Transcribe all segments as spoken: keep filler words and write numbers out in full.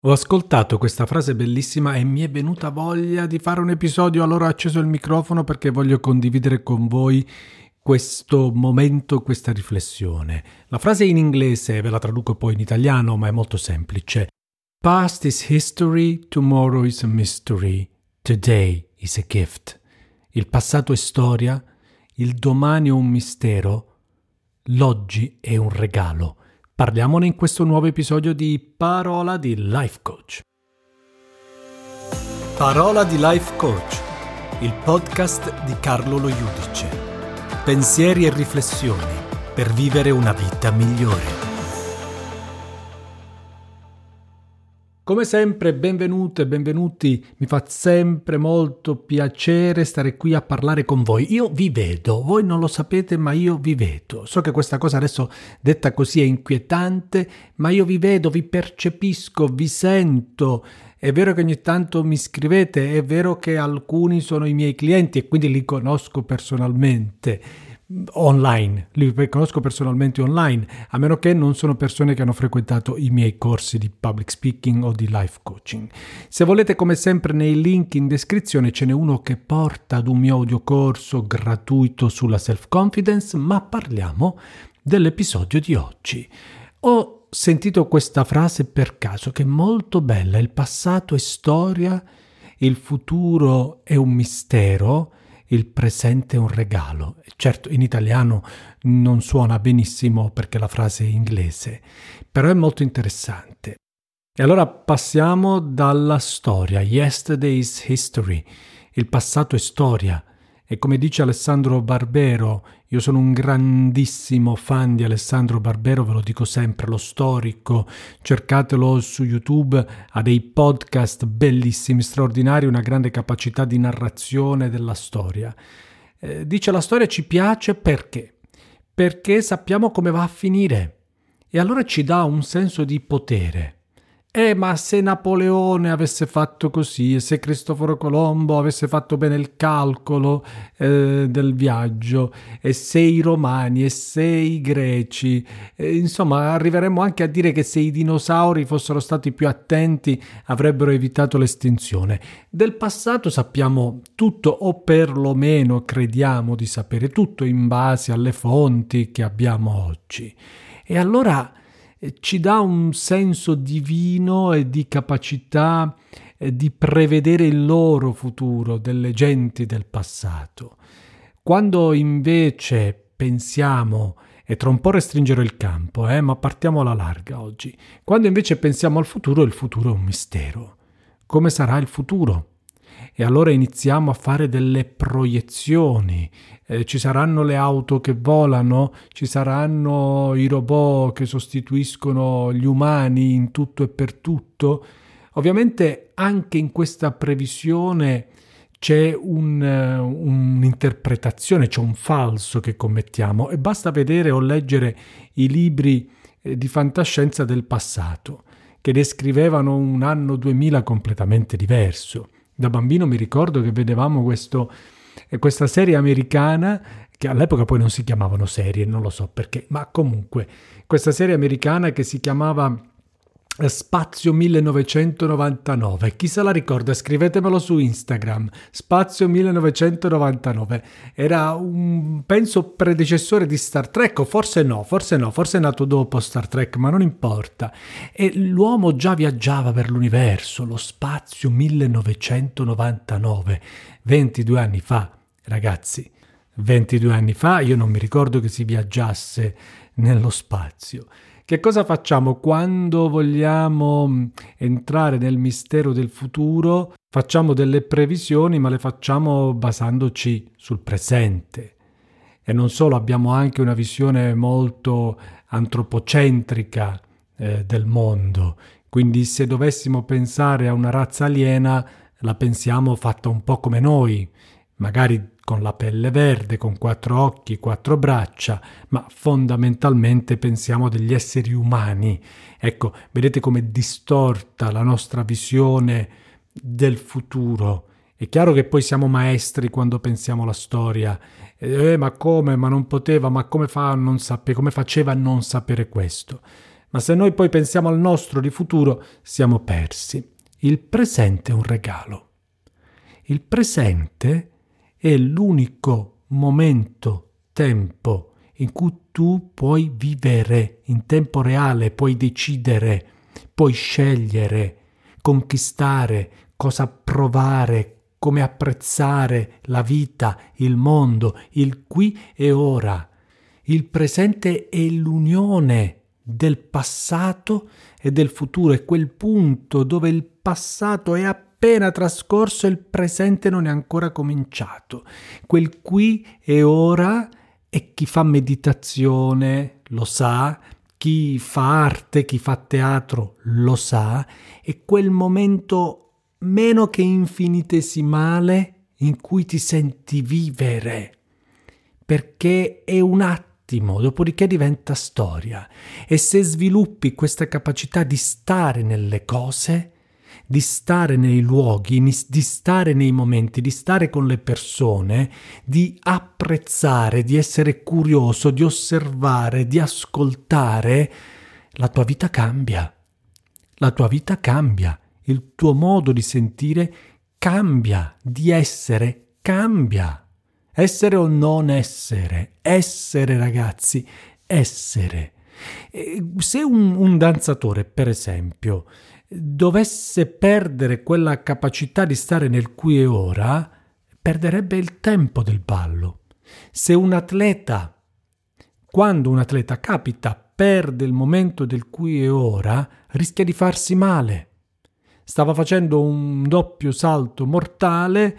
Ho ascoltato questa frase bellissima e mi è venuta voglia di fare un episodio, allora ho acceso il microfono perché voglio condividere con voi questo momento, questa riflessione. La frase è in inglese, ve la traduco poi in italiano, ma è molto semplice. Past is history, tomorrow is a mystery, today is a gift. Il passato è storia, il domani è un mistero, l'oggi è un regalo. Parliamone in questo nuovo episodio di Parola di Life Coach. Parola di Life Coach, il podcast di Carlo Lo Judice. Pensieri e riflessioni per vivere una vita migliore. Come sempre, benvenute e benvenuti, mi fa sempre molto piacere stare qui a parlare con voi. Io vi vedo, voi non lo sapete, ma io vi vedo. So che questa cosa adesso detta così è inquietante, ma io vi vedo, vi percepisco, vi sento. È vero che ogni tanto mi scrivete, è vero che alcuni sono i miei clienti e quindi li conosco personalmente. Online, li conosco personalmente online, a meno che non sono persone che hanno frequentato i miei corsi di public speaking o di life coaching. Se volete, come sempre, nei link in descrizione ce n'è uno che porta ad un mio audiocorso gratuito sulla self-confidence, ma parliamo dell'episodio di oggi. Ho sentito questa frase per caso che è molto bella: il passato è storia, il futuro è un mistero, il presente è un regalo. Certo, in italiano non suona benissimo perché la frase è inglese, però è molto interessante. E allora passiamo dalla storia. Yesterday is history. Il passato è storia. E come dice Alessandro Barbero, io sono un grandissimo fan di Alessandro Barbero, ve lo dico sempre, lo storico, cercatelo su YouTube, ha dei podcast bellissimi, straordinari, una grande capacità di narrazione della storia. Eh, dice: la storia ci piace perché? Perché sappiamo come va a finire e allora ci dà un senso di potere. Eh, ma se Napoleone avesse fatto così, e se Cristoforo Colombo avesse fatto bene il calcolo eh, del viaggio, e se i romani, e se i greci, eh, insomma arriveremmo anche a dire che se i dinosauri fossero stati più attenti avrebbero evitato l'estinzione. Del passato sappiamo tutto, o perlomeno crediamo di sapere tutto in base alle fonti che abbiamo oggi. E allora ci dà un senso divino e di capacità di prevedere il loro futuro delle genti del passato. Quando invece pensiamo, e tra un po' restringerò il campo, eh, ma partiamo alla larga oggi, quando invece pensiamo al futuro, il futuro è un mistero. Come sarà il futuro? E allora iniziamo a fare delle proiezioni. Eh, ci saranno le auto che volano, ci saranno i robot che sostituiscono gli umani in tutto e per tutto. Ovviamente anche in questa previsione c'è un, uh, un'interpretazione, c'è un falso che commettiamo, e basta vedere o leggere i libri eh, di fantascienza del passato che descrivevano un anno duemila completamente diverso. Da bambino mi ricordo che vedevamo questo, questa serie americana, che all'epoca poi non si chiamavano serie, non lo so perché, ma comunque, questa serie americana che si chiamava Spazio millenovecentonovantanove. Chi se la ricorda? Scrivetemelo su Instagram. Spazio millenovecentonovantanove. Era un, penso, predecessore di Star Trek, o forse no, forse no, forse è nato dopo Star Trek, ma non importa. E l'uomo già viaggiava per l'universo, lo spazio millenovecentonovantanove, ventidue anni fa, ragazzi. ventidue anni fa io non mi ricordo che si viaggiasse nello spazio. Che cosa facciamo quando vogliamo entrare nel mistero del futuro? Facciamo delle previsioni, ma le facciamo basandoci sul presente. E non solo, abbiamo anche una visione molto antropocentrica eh, del mondo. Quindi se dovessimo pensare a una razza aliena, la pensiamo fatta un po' come noi, magari con la pelle verde, con quattro occhi, quattro braccia, ma fondamentalmente pensiamo degli esseri umani. Ecco, vedete come distorta la nostra visione del futuro. È chiaro che poi siamo maestri quando pensiamo alla storia. Eh, ma come? Ma non poteva? Ma come fa a non sapere? Come faceva a non sapere questo? Ma se noi poi pensiamo al nostro di futuro, siamo persi. Il presente è un regalo. Il presente è l'unico momento, tempo, in cui tu puoi vivere in tempo reale, puoi decidere, puoi scegliere, conquistare, cosa provare, come apprezzare la vita, il mondo, il qui e ora. Il presente è l'unione del passato e del futuro, è quel punto dove il passato è appena trascorso e il presente non è ancora cominciato. Quel qui e ora, e chi fa meditazione lo sa, chi fa arte, chi fa teatro lo sa, è quel momento meno che infinitesimale in cui ti senti vivere, perché è un attimo, dopodiché diventa storia. E se sviluppi questa capacità di stare nelle cose, di stare nei luoghi, di stare nei momenti, di stare con le persone, di apprezzare, di essere curioso, di osservare, di ascoltare, la tua vita cambia. La tua vita cambia. Il tuo modo di sentire cambia, di essere cambia. Essere o non essere? Essere, ragazzi, essere. Se un, un danzatore, per esempio, dovesse perdere quella capacità di stare nel qui e ora, perderebbe il tempo del ballo. Se un atleta, quando un atleta capita, perde il momento del qui e ora, rischia di farsi male. Stava facendo un doppio salto mortale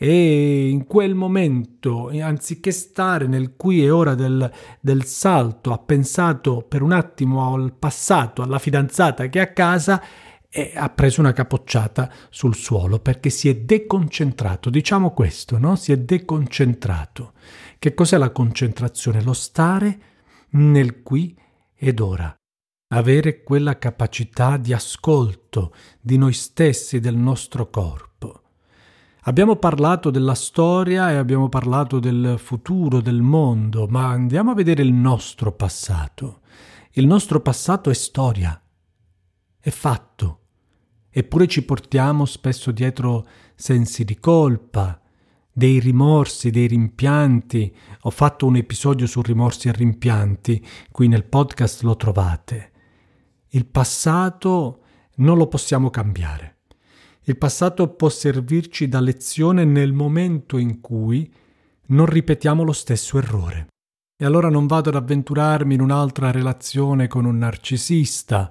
e in quel momento, anziché stare nel qui e ora del, del salto, ha pensato per un attimo al passato, alla fidanzata che è a casa, e ha preso una capocciata sul suolo perché si è deconcentrato. Diciamo questo, no? Si è deconcentrato. Che cos'è la concentrazione? Lo stare nel qui ed ora. Avere quella capacità di ascolto di noi stessi, del nostro corpo. Abbiamo parlato della storia e abbiamo parlato del futuro, del mondo, ma andiamo a vedere il nostro passato. Il nostro passato è storia, è fatto, eppure ci portiamo spesso dietro sensi di colpa, dei rimorsi, dei rimpianti. Ho fatto un episodio su rimorsi e rimpianti, qui nel podcast lo trovate. Il passato non lo possiamo cambiare. Il passato può servirci da lezione nel momento in cui non ripetiamo lo stesso errore. E allora non vado ad avventurarmi in un'altra relazione con un narcisista,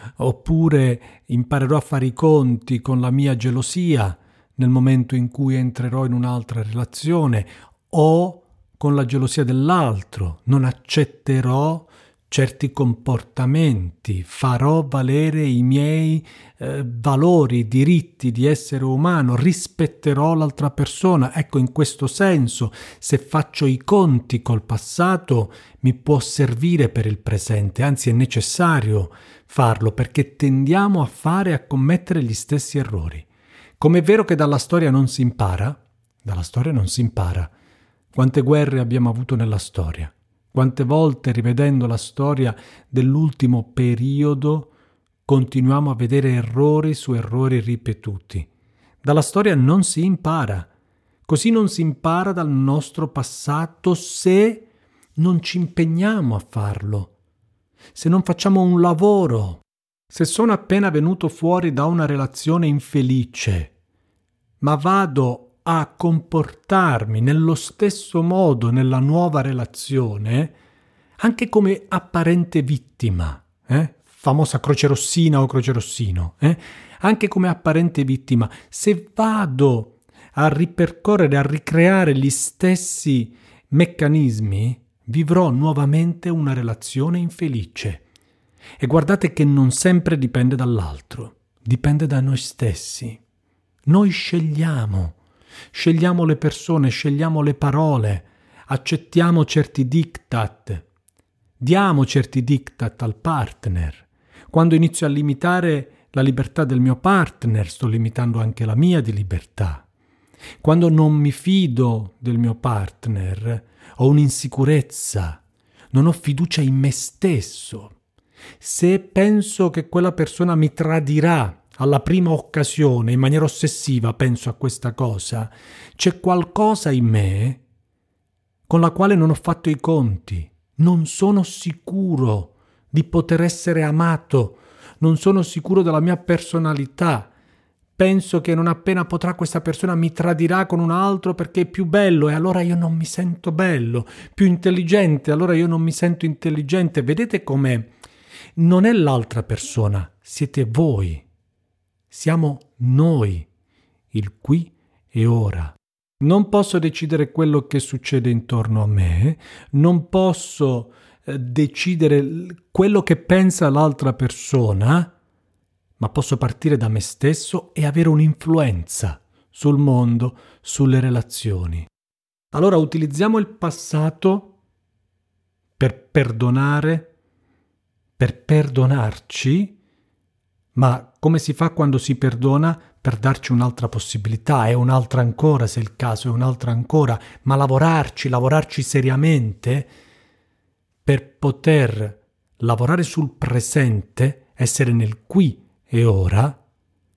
oppure imparerò a fare i conti con la mia gelosia nel momento in cui entrerò in un'altra relazione, o con la gelosia dell'altro. Non accetterò certi comportamenti, farò valere i miei eh, valori, diritti di essere umano, rispetterò l'altra persona. Ecco, in questo senso, se faccio i conti col passato, mi può servire per il presente, anzi è necessario farlo, perché tendiamo a fare e a commettere gli stessi errori. Com'è vero che dalla storia non si impara, dalla storia non si impara. Quante guerre abbiamo avuto nella storia? Quante volte, rivedendo la storia dell'ultimo periodo, continuiamo a vedere errori su errori ripetuti. Dalla storia non si impara. Così non si impara dal nostro passato se non ci impegniamo a farlo, se non facciamo un lavoro. Se sono appena venuto fuori da una relazione infelice, ma vado a comportarmi nello stesso modo nella nuova relazione, anche come apparente vittima, eh? famosa croce rossina o croce rossino, eh? anche come apparente vittima, se vado a ripercorrere, a ricreare gli stessi meccanismi, vivrò nuovamente una relazione infelice. E guardate che non sempre dipende dall'altro, dipende da noi stessi. Noi scegliamo. Scegliamo le persone, scegliamo le parole, accettiamo certi diktat, diamo certi diktat al partner. Quando inizio a limitare la libertà del mio partner, sto limitando anche la mia di libertà. Quando non mi fido del mio partner, ho un'insicurezza, non ho fiducia in me stesso. Se penso che quella persona mi tradirà alla prima occasione, in maniera ossessiva penso a questa cosa, c'è qualcosa in me con la quale non ho fatto i conti. Non sono sicuro di poter essere amato, non sono sicuro della mia personalità. Penso che non appena potrà questa persona mi tradirà con un altro perché è più bello e allora io non mi sento bello, più intelligente, allora io non mi sento intelligente. Vedete com'è? Non è l'altra persona, siete voi. Siamo noi, il qui e ora. Non posso decidere quello che succede intorno a me, non posso eh, decidere quello che pensa l'altra persona, ma posso partire da me stesso e avere un'influenza sul mondo, sulle relazioni. Allora utilizziamo il passato per perdonare, per perdonarci, ma come si fa quando si perdona? Per darci un'altra possibilità, e un'altra ancora se è il caso, e un'altra ancora, ma lavorarci, lavorarci seriamente per poter lavorare sul presente, essere nel qui e ora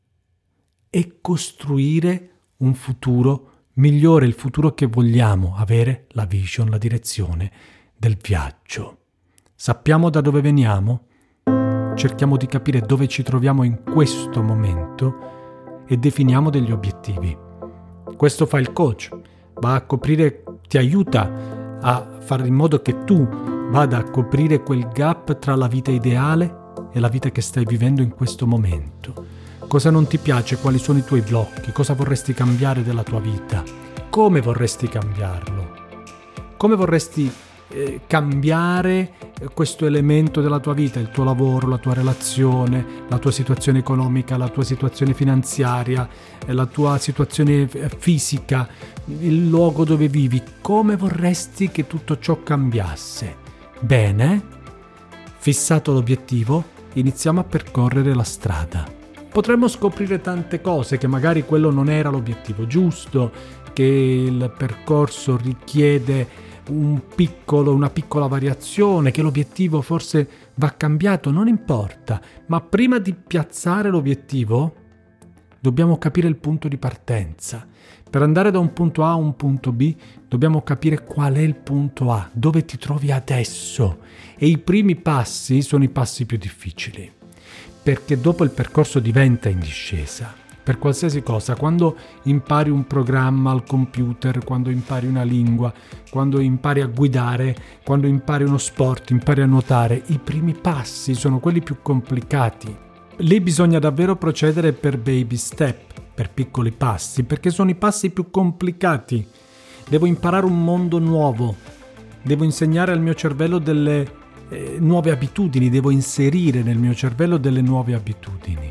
e costruire un futuro migliore, il futuro che vogliamo, avere la vision, la direzione del viaggio. Sappiamo da dove veniamo, cerchiamo di capire dove ci troviamo in questo momento e definiamo degli obiettivi. Questo fa il coach, va a coprire, ti aiuta a fare in modo che tu vada a coprire quel gap tra la vita ideale e la vita che stai vivendo in questo momento. Cosa non ti piace? Quali sono i tuoi blocchi? Cosa vorresti cambiare della tua vita? Come vorresti cambiarlo? Come vorresti eh, cambiare questo elemento della tua vita, il tuo lavoro, la tua relazione, la tua situazione economica, la tua situazione finanziaria, la tua situazione fisica, il luogo dove vivi? Come vorresti che tutto ciò cambiasse? Bene, fissato l'obiettivo, iniziamo a percorrere la strada. Potremmo scoprire tante cose, che magari quello non era l'obiettivo giusto, che il percorso richiede un piccolo, una piccola variazione, che l'obiettivo forse va cambiato, non importa, ma prima di piazzare l'obiettivo dobbiamo capire il punto di partenza. Per andare da un punto A a un punto B dobbiamo capire qual è il punto A, dove ti trovi adesso, e i primi passi sono i passi più difficili, perché dopo il percorso diventa in discesa. Per qualsiasi cosa, quando impari un programma al computer, quando impari una lingua, quando impari a guidare, quando impari uno sport, impari a nuotare, i primi passi sono quelli più complicati. Lì bisogna davvero procedere per baby step, per piccoli passi, perché sono i passi più complicati. Devo imparare un mondo nuovo, devo insegnare al mio cervello delle eh, nuove abitudini, devo inserire nel mio cervello delle nuove abitudini.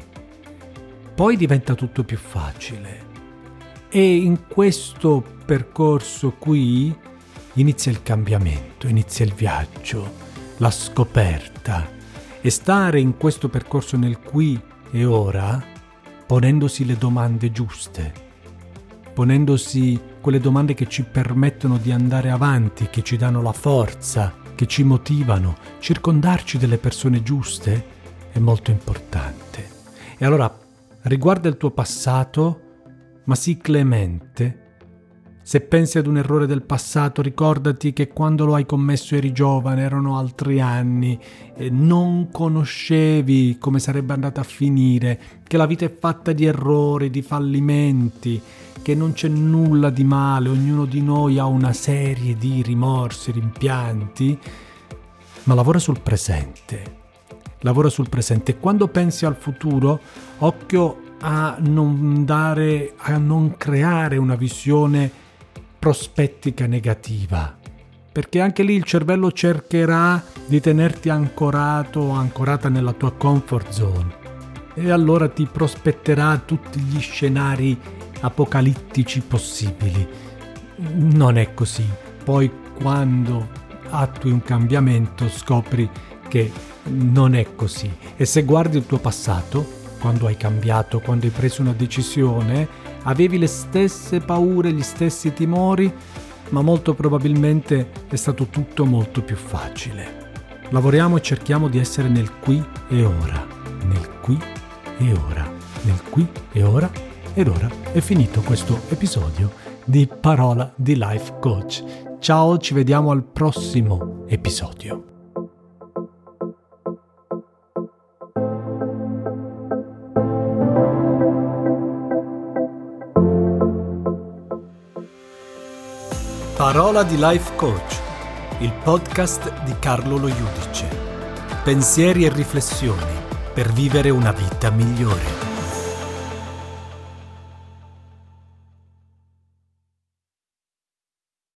Poi diventa tutto più facile e in questo percorso qui inizia il cambiamento, inizia il viaggio, la scoperta, e stare in questo percorso nel qui e ora, ponendosi le domande giuste, ponendosi quelle domande che ci permettono di andare avanti, che ci danno la forza, che ci motivano, circondarci delle persone giuste è molto importante. E allora riguarda il tuo passato, ma sii clemente. Se pensi ad un errore del passato, ricordati che quando lo hai commesso eri giovane, erano altri anni, e non conoscevi come sarebbe andata a finire, che la vita è fatta di errori, di fallimenti, che non c'è nulla di male, ognuno di noi ha una serie di rimorsi, rimpianti, ma lavora sul presente. Lavora sul presente. Quando pensi al futuro, occhio a non dare, a non creare una visione prospettica negativa, perché anche lì il cervello cercherà di tenerti ancorato o ancorata nella tua comfort zone, e allora ti prospetterà tutti gli scenari apocalittici possibili. Non è così. Poi quando attui un cambiamento scopri che non è così, e se guardi il tuo passato, quando hai cambiato, quando hai preso una decisione, avevi le stesse paure, gli stessi timori, ma molto probabilmente è stato tutto molto più facile. lavoriamo e cerchiamo di essere nel qui e ora, nel qui e ora, nel qui e ora, ed ora è finito questo episodio di Parola di Life Coach. Ciao, ci vediamo al prossimo episodio. Parola di Life Coach, il podcast di Carlo Lo Judice. Pensieri e riflessioni per vivere una vita migliore.